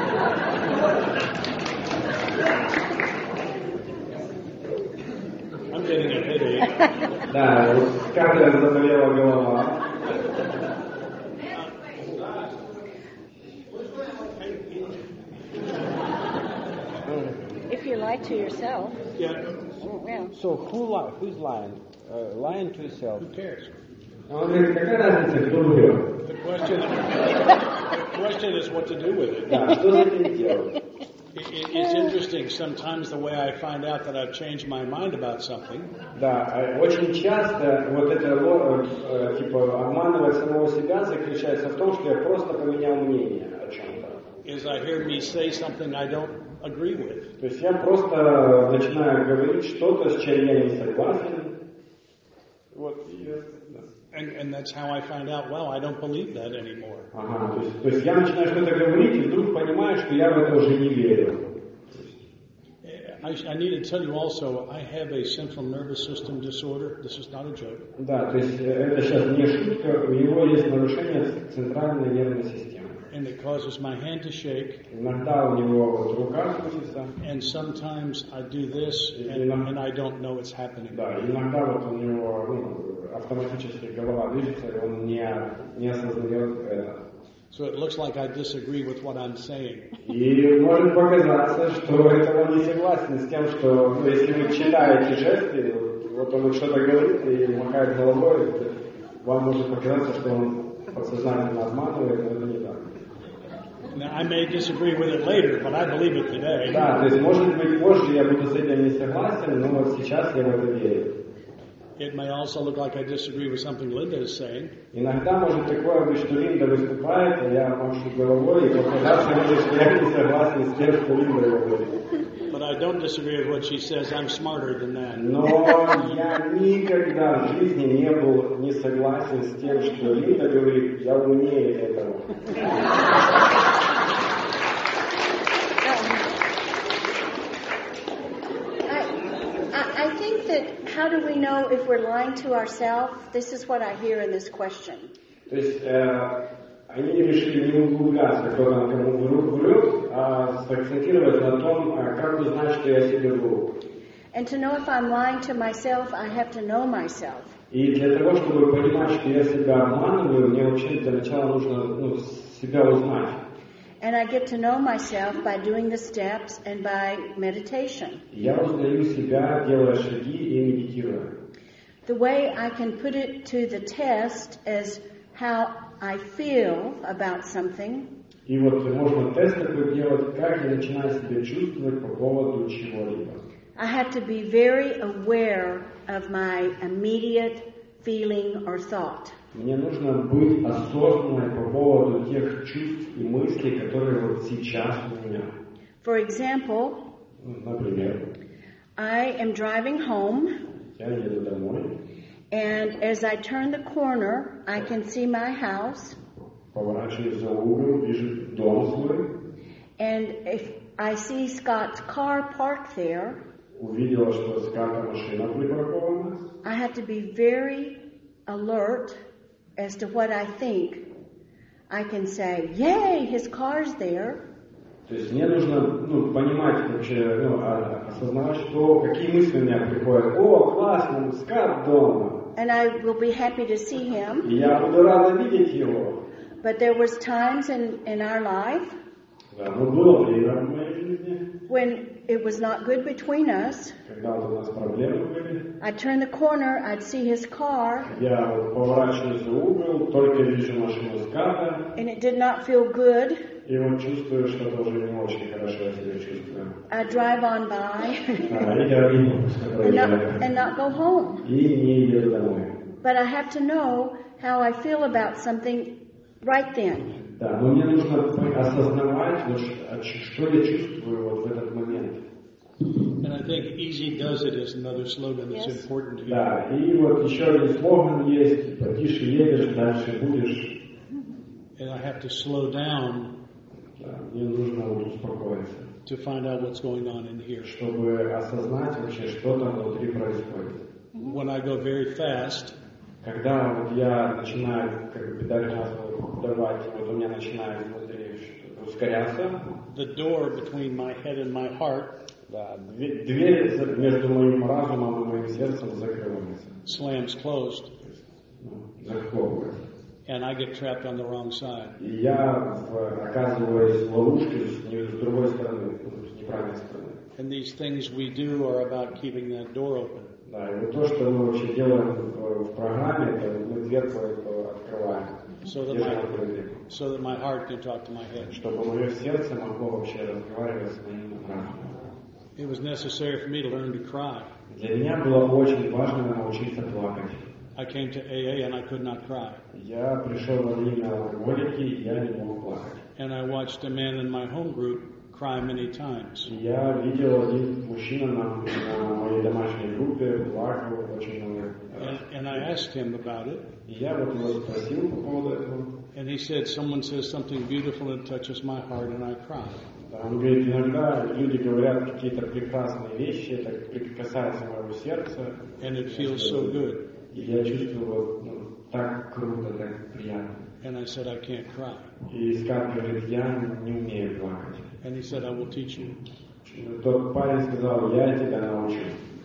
I'm getting a headache. Да, вот каждая заболела голова. If you lie to yourself, Yeah. oh, well, So who lie? Who's lying? Uh, lying to yourself. Who cares? Он говорит, какая разница, кто врет? The question, the question is what to do with it. Да, что с этим делать? It, it- it's interesting sometimes the way I find out that I've changed my mind about something. Да, э, очень часто вот это ло- э, типа обманывать самого себя заключается в том, что я просто поменял мнение о чем-то. Is I hear me say something I don't agree with. То есть я просто начинаю говорить что-то, с чем я не согласен. Вот, и, э, да. And, and that's how I find out, well, I don't believe that anymore. Ага, то есть, то есть я начинаю что-то говорить, и вдруг понимаю, что я в это уже не верю. I, I need to tell you also, I have a central nervous system disorder. This is not a joke. Да, то есть э, это сейчас не шутка, у него есть нарушение центральной нервной системы. And it causes my hand to shake. Иногда у него вот рука крутится, And sometimes I do this and, and I don't know it's happening. да, иногда вот у него ну, автоматически голова движется, и он не, не осознает это. So it looks like I disagree with what I'm saying. И может показаться, что это он не согласен с тем, что ну, если вы читаете жесты, вот он что-то говорит и махает головой, вам может показаться, что он подсознательно обманывает, но это не так. Now, I may disagree with it later, but I believe it today. Да, то есть может быть позже я буду с этим не согласен, но вот сейчас я в это верю. It may also look like I disagree with something Linda is saying. Иногда может такое быть, что Линда выступает, а я машу головой, и показаться мне, что я не согласен с тем, что Линда говорит. But I don't disagree with what she says. I'm smarter than that. Но я никогда в жизни не был не согласен с тем, что Линда говорит, я умнее этого. I, I think that how do we know if we're lying to ourselves? This is what I hear in this question. То есть э, они решили не углубляться, кто там кому врет, а сакцентировать на том, как узнать, что я себе вру. And to know if I'm lying to myself, I have to know myself. И для того, чтобы понимать, что я себя обманываю, мне вообще для начала нужно ну, себя узнать. And I get to know myself by doing the steps and by meditation. Я узнаю себя, делая шаги и медитируя. The way I can put it to the test is how I feel about something. И вот можно тест такой делать, как я начинаю себя чувствовать по поводу чего-либо. I have to be very aware of my immediate feeling or thought. Мне нужно быть осознанной по поводу тех чувств и мыслей, которые вот сейчас у меня. For example, Например, I am driving home, я еду домой, and as I turn the corner, I can see my house, поворачиваюсь за угол, вижу дом свой, and if I see Scott's car parked there, увидела, что ската машина припаркована. I have to be very alert as to what I think. I can say, yay, his car's there. То есть мне нужно ну, понимать вообще, ну, осознавать, что, какие мысли у меня приходят. О, классно, скат дома. And I will be happy to see him. И я буду рада видеть его. But there was times in, in our life Да, но было время в моей жизни, when it was not good between us. когда вот у нас проблемы были. I'd turn the corner, I'd see his car, Я вот поворачиваюсь за угол, только вижу машину ската, and it did not feel good. и вот чувствую, что это уже не очень хорошо я себя чувствую. I'd drive on by А, и я видел, and, not, and not go home. и не еду домой. But I have to know how I feel about something right then. Да, но мне нужно осознавать, вот, что я чувствую вот в этот момент. And I think easy does it is another slogan that's Yes. important here. Да, и вот еще один слоган есть, типа, тише едешь, дальше будешь. And I have to slow down Да, мне нужно вот успокоиться, to find out what's going on in here. чтобы осознать вообще, что там внутри происходит. When I go very fast, Когда вот я начинаю как бы педаль газа давать, вот у меня начинает внутри что-то ускоряться, the door between my head and my heart да, дверь дверь между моим разумом и моим сердцем закрывается, slams closed, ну, захлопывается. and I get trapped on the wrong side. И я в- оказываюсь в ловушке с, не- с другой стороны, ну, с неправильной стороны. And these things we do are about keeping that door open. Да, и вот то, что мы вообще делаем в, в программе, это мы дверку эту открываем. So that, my, so that my heart can talk to my head. Чтобы мое сердце могло вообще разговаривать с моим разумом. It was necessary for me to learn to cry. Для меня было очень важно научиться плакать. I came to A A and I could not cry. Я пришел во время алкоголики, и я не мог плакать. And I watched a man in my home group cry many times. Я видел один мужчина на, на моей домашней группе, плакал очень много. And, and I asked him about it. И я вот его спросил по поводу этого. And he said, someone says something beautiful and touches my heart and I cry. Он говорит, иногда люди говорят какие-то прекрасные вещи, это прикасается моего сердца. And it feels so good. И я чувствую, ну, так круто, так приятно. And I said, I can't cry. И Скат говорит, я не умею плакать. And he said, I will teach you. Тот парень сказал, я тебя научу.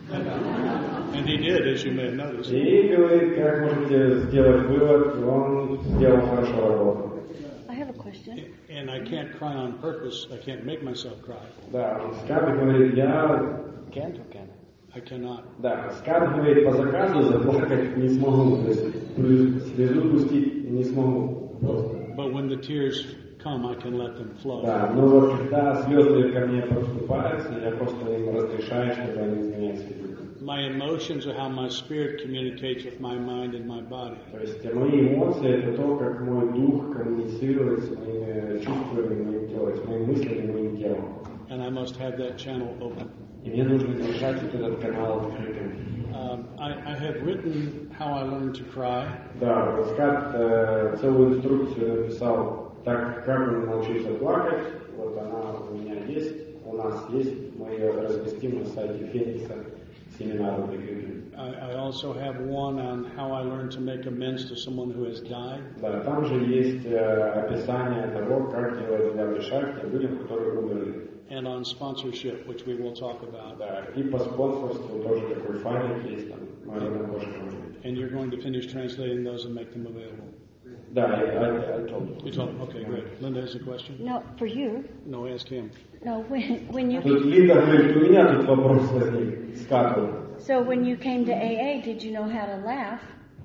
And he did, as you may have noticed. И говорит, как можете сделать вывод, он сделал хорошо работу. I have a question. And I can't cry on purpose. I can't make myself cry. Да, Скат говорит, я... Can't or can? I cannot. Да, Скат говорит, по заказу заплакать не смогу, то есть слезу пустить не смогу просто. But when the tears come, I can let them flow. Да, но вот когда слезы ко мне подступаются, я просто им разрешаю, чтобы они из меня исходили. My emotions are how my spirit communicates with my mind and my body. То есть мои эмоции это то, как мой дух коммуницирует с моими чувствами, моим телом, с моими мыслями, моим телом. And I must have that channel open. И мне нужно держать вот этот канал открытым. Um, I, I have written how I learned to cry. Да, вот Скат э, целую инструкцию написал, так как он научился плакать. Вот она у меня есть, у нас есть, мы ее разместим на сайте Феникса, семинар в Египте. I, I also have one on how I learned to make amends to someone who has died. Да, там же есть э, описание того, как делать для шаг тем людям, которые умерли. And on sponsorship, which we will talk about. Да, и по спонсорству тоже такой файлик есть, там, мы об этом тоже можем. And you're going to finish translating those and make them available. Да, I, I, I told you. You told him? Okay, great. Linda has a question? No, for you. No, ask him. No, when when you Тут Линда говорит, у меня тут вопрос возник с Катом. so when you came to A A, did you know how to laugh?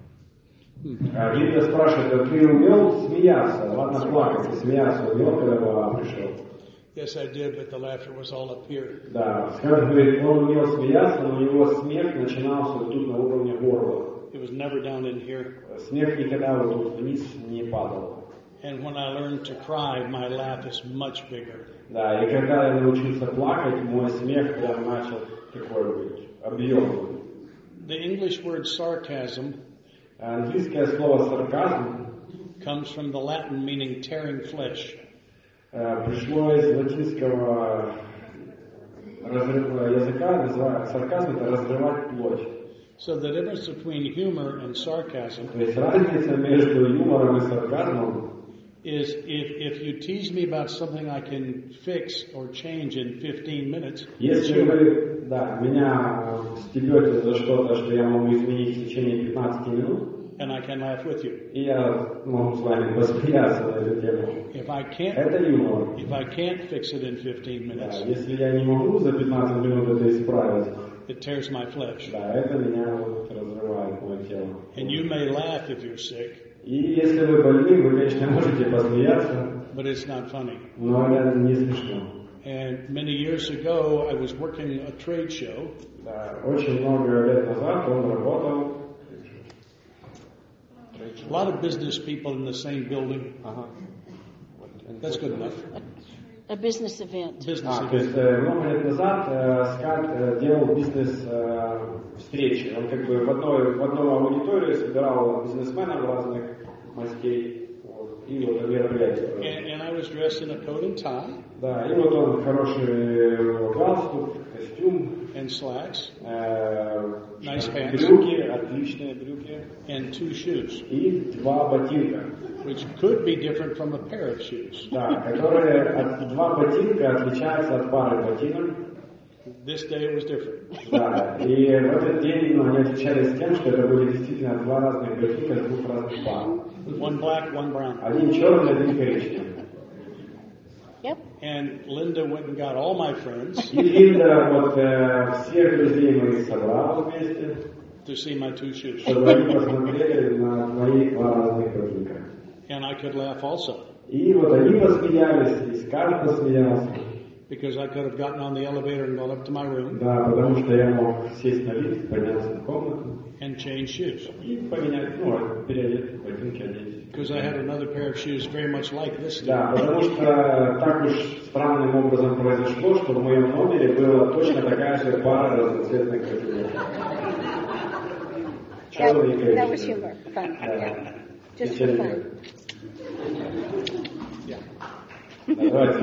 А Линда спрашивает, а ты умел смеяться? Ладно, плакать, смеяться умел, когда Валам пришел? Yes, I did, but the laughter was all up here. Да, Скат говорит, он умел смеяться, но его смех начинался тут на уровне горла. It was never down in here. Смех никогда вот тут вниз не падал. And when I learned to cry, my laugh is much bigger. Да, и когда я научился плакать, мой смех прям начал такой быть объемный. The English word sarcasm Английское слово сарказм comes from the Latin meaning tearing flesh. пришло из латинского разрыва языка, называется сарказм, это разрывать плоть. So the difference between humor and sarcasm То есть разница между юмором и сарказмом is if, if you tease me about something I can fix or change in fifteen minutes, если вы, да, меня стебете за что-то, что я могу изменить в течение пятнадцати минут, and I can laugh with you. и я могу с вами посмеяться на эту тему. If I can't, Это юмор. if I can't fix it in fifteen Да, minutes, если я не могу за пятнадцать минут это исправить, it tears my flesh. да, это меня вот разрывает мое тело. And you may laugh if you're sick, И если вы больны, вы, конечно, можете посмеяться, but it's not funny. но это не смешно. And many years ago, I was working a trade show, Да, очень много лет назад он работал. a lot of business people in the same building. Uh-huh. That's good enough. A business event. Business А, то есть event. э, много лет назад э, Скат э, делал бизнес-встречи. Он как бы в одной, в одной аудитории собирал бизнесменов разных мастей. Вот, и вот мероприятия. And, and I was dressed in a coat and tie Да, и вот он хороший галстук, костюм, and slacks э, Nice pants. брюки, отличные брюки, and two shoes, и два ботинка. which could be different from a pair of shoes. Да, которые от, два ботинка отличаются от пары ботинок. This day it was different. Да, и в этот день ну, они отличались тем, что это были действительно два разных ботинка с двух разных пар. One black, one brown. Один черный, один коричневый. Yep. And Linda went and got all my friends И Линда вот э, всех друзей моих собрала вместе, to see my two shoes. чтобы они посмотрели на мои два разных ботинка. And I could laugh also, И вот они посмеялись, и Скар посмеялся. because I could have gotten on the elevator and gone up to my room Да, потому что я мог сесть на лифт, подняться в комнату and change shoes. и поменять, ну, переодеть ботинки, одеть. Because I had another pair of shoes very much like this. Да, потому что так уж странным образом произошло, что в моем номере была точно такая же пара разноцветных ботинок. Черный и That was коричневый. humor, fun, Да. yeah. Just for fun. Давайте.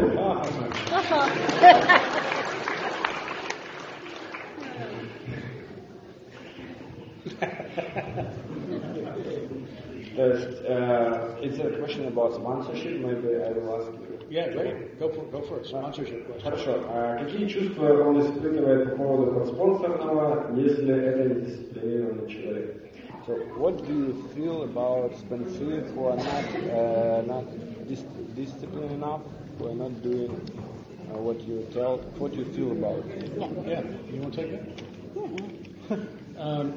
То есть, uh, it's a question about sponsorship, maybe I will ask you. Yeah, great. Go for go for it. Sponsorship question. Хорошо. А какие чувства он испытывает по поводу подспонсорного, если это недисциплинированный человек? So, what do you feel about sponsors who are not uh, not dis- disciplined enough, who are not doing uh, what you tell, what you feel about it? Yeah. You want to take it? um,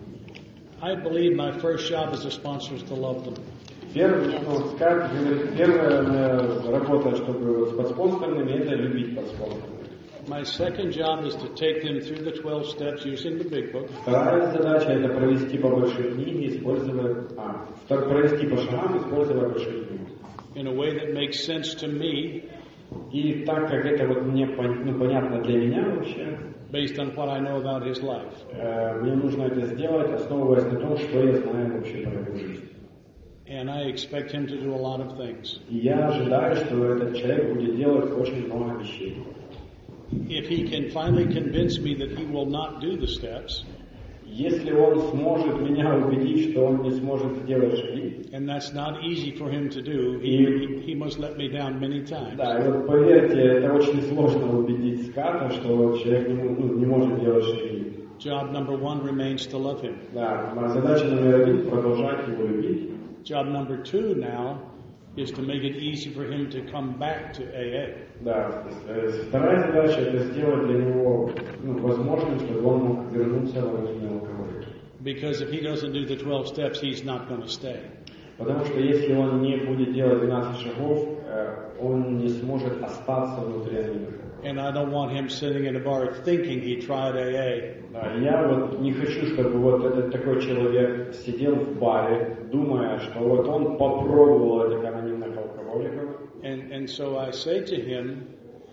I believe my first job as a sponsor is to love them. Первый, ну, скажем, первая моя работа, чтобы с подспонсорными, это любить подспонсорных. My second job is to take them through the twelve steps using the big book. Вторая задача это провести по большой книге, используя, а, провести по шагам, используя большую книгу. In a way that makes sense to me. И так как это вот мне ну, понятно для меня вообще, based on what I know about his life. э, мне нужно это сделать, основываясь на том, что я знаю вообще про его жизнь. And I expect him to do a lot of things. И я ожидаю, что этот человек будет делать очень много вещей. If he can finally convince me that he will not do the steps, если он сможет меня убедить, что он не сможет сделать шаги, and that's not easy for him to do, he, he must let me down many times. Да, и вот поверьте, это очень сложно убедить Ската, что человек не, ну, не может делать шаги. Job number one remains to love him. Да, моя задача номер один — продолжать его любить. Job number two now is to make it easy for him to come back to A A. Да, вторая задача — это сделать для него ну, возможным, чтобы он мог вернуться в анонимный алкоголь. Because if he doesn't do the twelve steps, he's not going to stay. Потому что если он не будет делать двенадцать шагов, он не сможет остаться внутри анонимных. And I don't want him sitting in a bar thinking he tried A A. Да, я вот не хочу, чтобы вот этот такой человек сидел в баре, думая, что вот он попробовал этих анонимных алкоголиков. And, and so I say to him,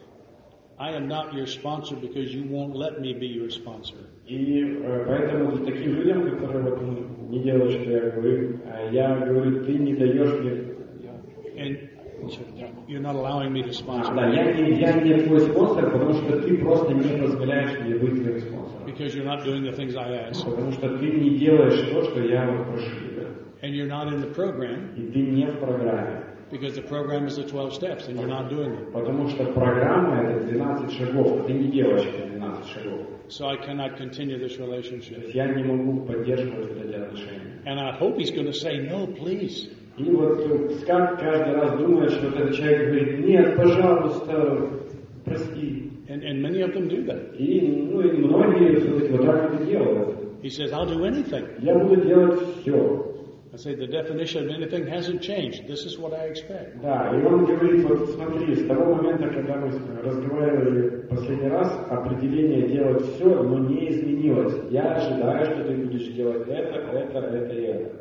I am not your sponsor because you won't let me be your sponsor. И э, поэтому таким людям, которые вот, ну, не делают, что я говорю, я говорю, ты не даешь мне... And you're not allowing me to sponsor. Да, я не, я не твой спонсор, потому что ты просто не позволяешь мне быть твоим спонсором. Because you're not doing the things I ask. Потому что ты не делаешь то, что я вот прошу тебя. And you're not in the program. И ты не в программе. Because the program is the twelve steps and you're not doing them. Потому что программа это двенадцать шагов, ты не делаешь эти двенадцать шагов. So I cannot continue this То relationship. есть я не могу поддерживать эти отношения. And I hope he's going to say, no, please. И вот Скат каждый раз думает, что этот человек говорит, нет, пожалуйста, прости. And, and many of them do that. И, ну, и многие все-таки вот так это делают. He says, I'll do anything. Я буду делать все. I say, the definition of anything hasn't changed. This is what I expect. Да, и он говорит, вот смотри, с того момента, когда мы разговаривали последний раз, определение делать все, но не изменилось. Я ожидаю, что ты будешь делать это, это, это и это.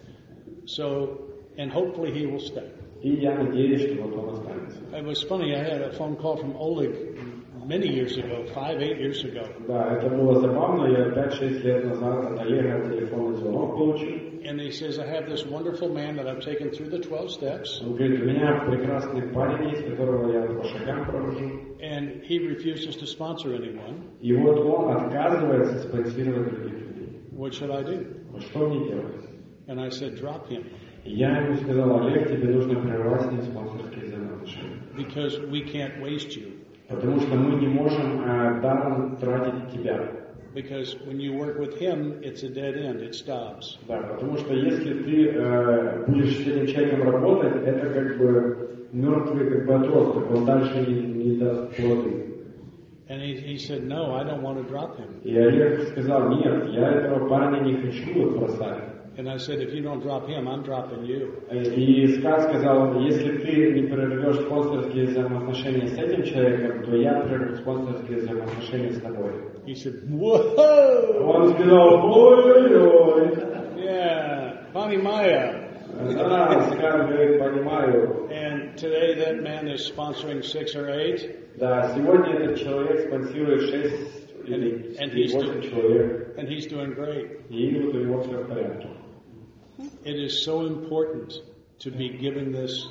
So, and hopefully he will stay. И я надеюсь, что вот он останется. It was funny, I had a phone call from Oleg many years ago, five, eight years ago. Да, это было забавно. Я пять-шесть лет назад от Олега телефонный звонок получил. And he says, I have this wonderful man that I've taken through the twelve steps. Он говорит, у меня прекрасный парень есть, которого я по шагам провожу. And he refuses to sponsor anyone. И вот он отказывается спонсировать других людей. What should I do? Вот что мне делать? And I said, drop him. Я ему сказал, Олег, тебе нужно прервать с ним спонсорские взаимоотношения. Because we can't waste you. Потому что мы не можем э, даром тратить тебя. Because when you work with him, it's a dead end. It stops. Да, потому что если ты э, будешь с этим человеком работать, это как бы мертвый как бы отросток, он дальше не, не даст плоды. And he, he said, no, I don't want to drop him. И Олег сказал, нет, я этого парня не хочу бросать. And I said, if you don't drop him, I'm dropping you. И Скат сказал, если ты не прервешь спонсорские взаимоотношения с этим человеком, то я прерву спонсорские взаимоотношения с тобой. He said, whoa! Он сказал, ой-ой-ой. Yeah, понимаю. Да, Скат говорит, понимаю. And today that man is sponsoring six or eight. Да, сегодня этот человек спонсирует шесть или восемь человек. And he's doing great. И вот у него все в порядке. It is so important to be giving this.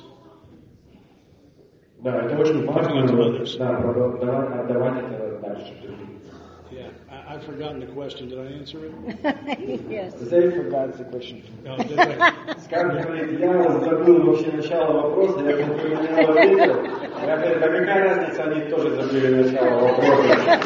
Да, это очень важно. Да, отдавать это дальше. Yeah, I, I've forgotten the question. Did I answer it? Yes. They forgot the question. No, did I? Скажем, говорит, я забыл вообще начало вопроса, я только на него ответил. Я говорю, да какая разница, они тоже забыли начало вопроса.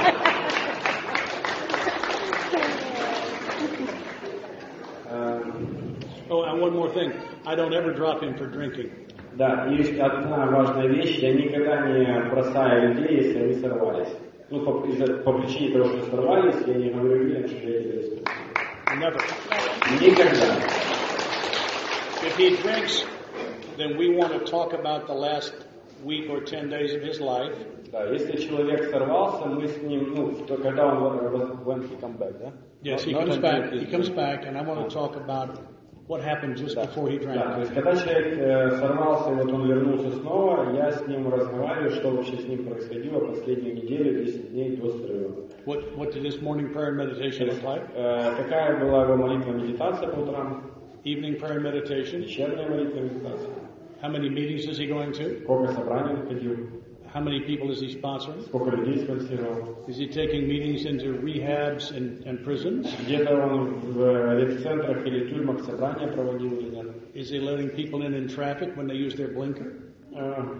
Oh, and one more thing. I don't ever drop him for drinking. Да, есть одна важная вещь, я никогда не бросаю людей, если они сорвались. Ну, по, из-за, по причине того, что сорвались, я не говорю людям, что я тебя использую. Never. Никогда. If he drinks, then we want to talk about the last week or ten days of his life. Да, если человек сорвался, мы с ним, ну, то когда он, when he come back, да? Yes, he comes back. He comes back, and I want to talk about what happened just before he drank. Да, то есть когда человек э, сорвался, вот он вернулся снова, я с ним разговариваю, что вообще с ним происходило последнюю неделю, десять дней до срыва. What What did his morning prayer and meditation look like? Э, какая была его молитва, медитация по утрам? Evening prayer and meditation. Вечерняя молитва, медитация. How many meetings is he going to? Сколько собраний он ходил? How many people is he sponsoring? Сколько людей спонсировал? Is he taking meetings into rehabs and, and prisons? Где-то он в реп-центрах или тюрьмах собрания проводил или нет? Is he letting people in in traffic when they use their blinker? Uh,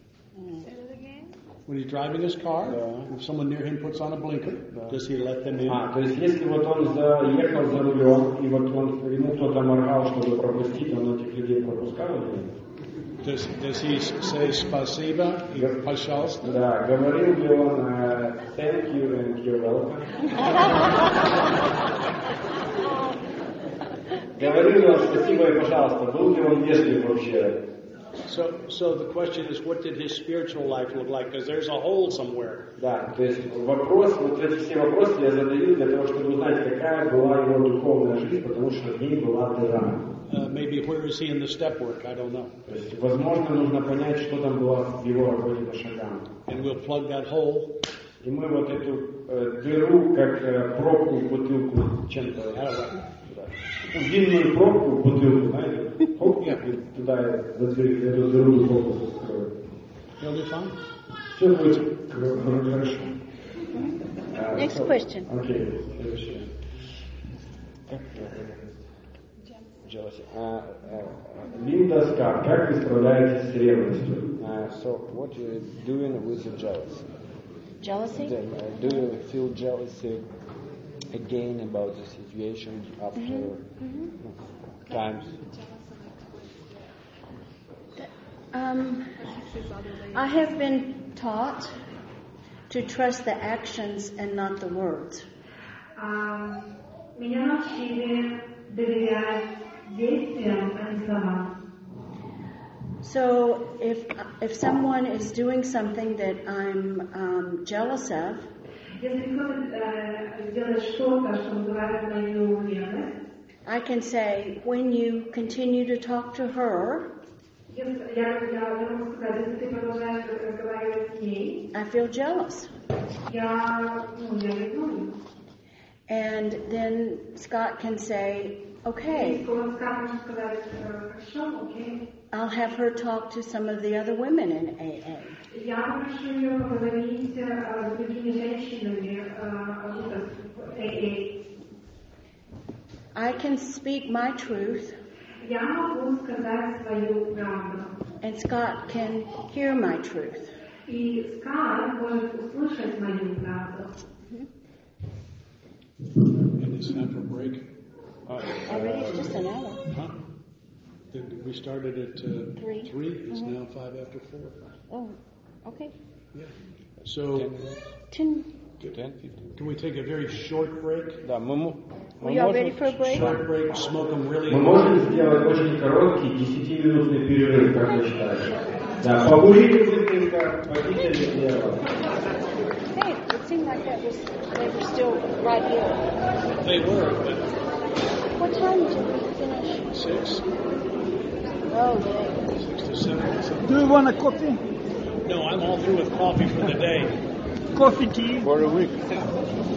When he's driving his car, Yeah. if someone near him puts on a blinker, does he let them in? а, то есть если вот он заехал за рулем, и вот он, ему кто-то моргал, чтобы пропустить, он этих людей пропускал или нет? Does, does he say спасибо и пожалуйста? Да, говорил ли он uh, thank you and you're welcome? Говорил ли он спасибо и пожалуйста? Был ли он вежлив вообще? So, so the question is, what did his spiritual life look like? Because there's a hole somewhere. Да, то есть вопрос, вот эти все вопросы я задаю для того, чтобы узнать, какая была его духовная жизнь, потому что в ней была дыра. Uh, maybe where is he in the step work? I don't know. То есть, возможно, нужно понять, что там было в его работе по шагам. And we'll plug that hole. И мы вот эту э, дыру, как э, пробку в бутылку, чем-то, да, длинную пробку в бутылку, знаете, хоп, и туда задвиг, эту дыру духовку закроют. He'll do fine. Все будет хорошо. Next question. Окей, следующее. Jealousy. Uh, uh, Линда Скар, как вы справляетесь с ревностью? uh, so, what you doing with the jealousy? Jealousy? Then, uh, do you feel jealousy again about the situation after Mm-hmm. times? Um, I have been taught to trust the actions and not the words. А, меня научили доверять действиям, а не словам. So if if someone is doing something that I'm um, jealous of, Если кто-то э, делает что-то, что вызывает мою ревность, I can say, when you continue to talk to her, если, я, я, я могу сказать, если ты продолжаешь разговаривать с ней, I feel jealous. я, ну, я ревную. And then Scott can say, okay, Он может сказать, хорошо, окей. I'll have her talk to some of the other women in A A. Я попрошу ее поговорить с другими женщинами в эй эй. I can speak my truth, Я могу сказать свою правду. and Scott can hear my truth. И Скар может услышать мою правду. And it's time for break. Already, it's just an hour. Huh? Did- We started at uh, Three. Three. It's Mhm. now five after four. Oh, okay. So, Ten, ten, fifteen. can we take a very short break? Да, мы, мо- мы we are можем- ready for a break? Short break, smoke them really Мы можем сделать очень короткий десятиминутный перерыв, как вы считаете? Да, покурите быстренько, попейте сделать. Hey, it seemed like that was, they were still right here. They were, but What time did we finish? six, Oh, yeah. six to seven. So- Do you want a coffee? No, I'm all through with coffee for the day. Coffee, tea? For a week.